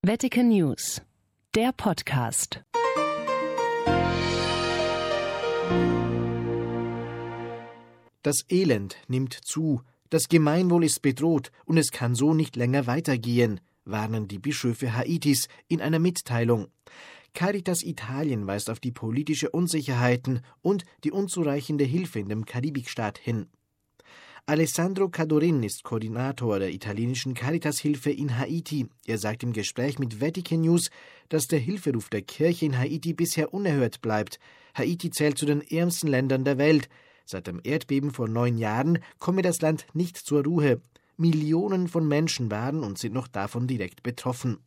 Vatican News, der Podcast. Das Elend nimmt zu, das Gemeinwohl ist bedroht und es kann so nicht länger weitergehen, warnen die Bischöfe Haitis in einer Mitteilung. Caritas Italien weist auf die politische Unsicherheiten und die unzureichende Hilfe in dem Karibikstaat hin. Alessandro Cadorin ist Koordinator der italienischen Caritas-Hilfe in Haiti. Er sagt im Gespräch mit Vatican News, dass der Hilferuf der Kirche in Haiti bisher unerhört bleibt. Haiti zählt zu den ärmsten Ländern der Welt. Seit dem Erdbeben vor 9 Jahren komme das Land nicht zur Ruhe. Millionen von Menschen waren und sind noch davon direkt betroffen.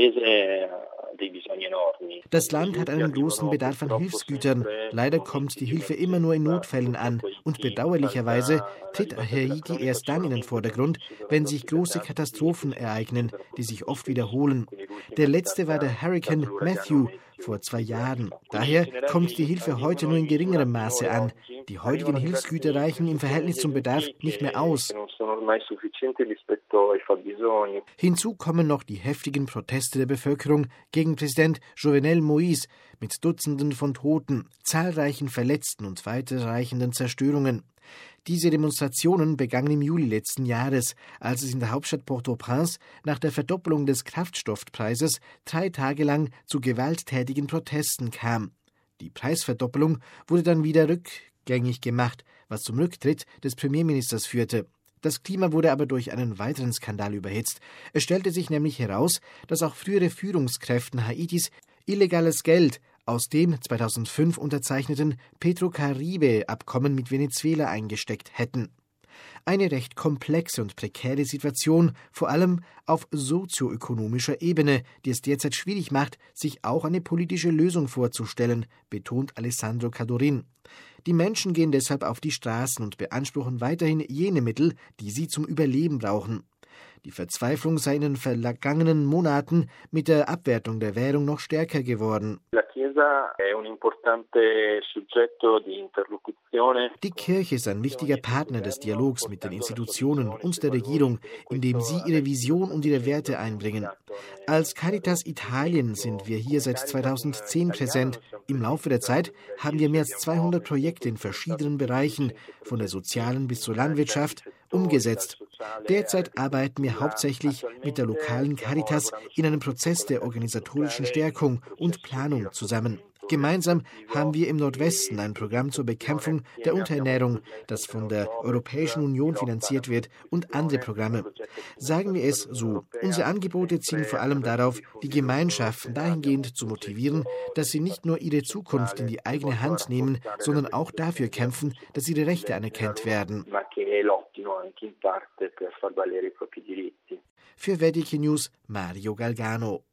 Das Land hat einen großen Bedarf an Hilfsgütern. Leider kommt die Hilfe immer nur in Notfällen an. Und bedauerlicherweise tritt Haiti erst dann in den Vordergrund, wenn sich große Katastrophen ereignen, die sich oft wiederholen. Der letzte war der Hurrikan Matthew vor 2 Jahren. Daher kommt die Hilfe heute nur in geringerem Maße an. Die heutigen Hilfsgüter reichen im Verhältnis zum Bedarf nicht mehr aus. Hinzu kommen noch die heftigen Proteste der Bevölkerung gegen Präsident Jovenel Moïse mit Dutzenden von Toten, zahlreichen Verletzten und weiterreichenden Zerstörungen. Diese Demonstrationen begannen im Juli letzten Jahres, als es in der Hauptstadt Port-au-Prince nach der Verdoppelung des Kraftstoffpreises 3 Tage lang zu gewalttätigen Protesten kam. Die Preisverdoppelung wurde dann wieder rückgängig gemacht, was zum Rücktritt des Premierministers führte. Das Klima wurde aber durch einen weiteren Skandal überhitzt. Es stellte sich nämlich heraus, dass auch frühere Führungskräfte Haitis illegales Geld aus dem 2005 unterzeichneten Petrocaribe-Abkommen mit Venezuela eingesteckt hätten. Eine recht komplexe und prekäre Situation, vor allem auf sozioökonomischer Ebene, die es derzeit schwierig macht, sich auch eine politische Lösung vorzustellen, betont Alessandro Cadorin. Die Menschen gehen deshalb auf die Straßen und beanspruchen weiterhin jene Mittel, die sie zum Überleben brauchen. Die Verzweiflung sei in den vergangenen Monaten mit der Abwertung der Währung noch stärker geworden. Die Kirche ist ein wichtiger Partner des Dialogs mit den Institutionen und der Regierung, indem sie ihre Vision und ihre Werte einbringen. Als Caritas Italien sind wir hier seit 2010 präsent. Im Laufe der Zeit haben wir mehr als 200 Projekte in verschiedenen Bereichen, von der sozialen bis zur Landwirtschaft, umgesetzt. Derzeit arbeiten wir hauptsächlich mit der lokalen Caritas in einem Prozess der organisatorischen Stärkung und Planung zusammen. Gemeinsam haben wir im Nordwesten ein Programm zur Bekämpfung der Unterernährung, das von der Europäischen Union finanziert wird, und andere Programme. Sagen wir es so, unsere Angebote zielen vor allem darauf, die Gemeinschaften dahingehend zu motivieren, dass sie nicht nur ihre Zukunft in die eigene Hand nehmen, sondern auch dafür kämpfen, dass ihre Rechte anerkannt werden. Für Vatican News, Mario Galgano.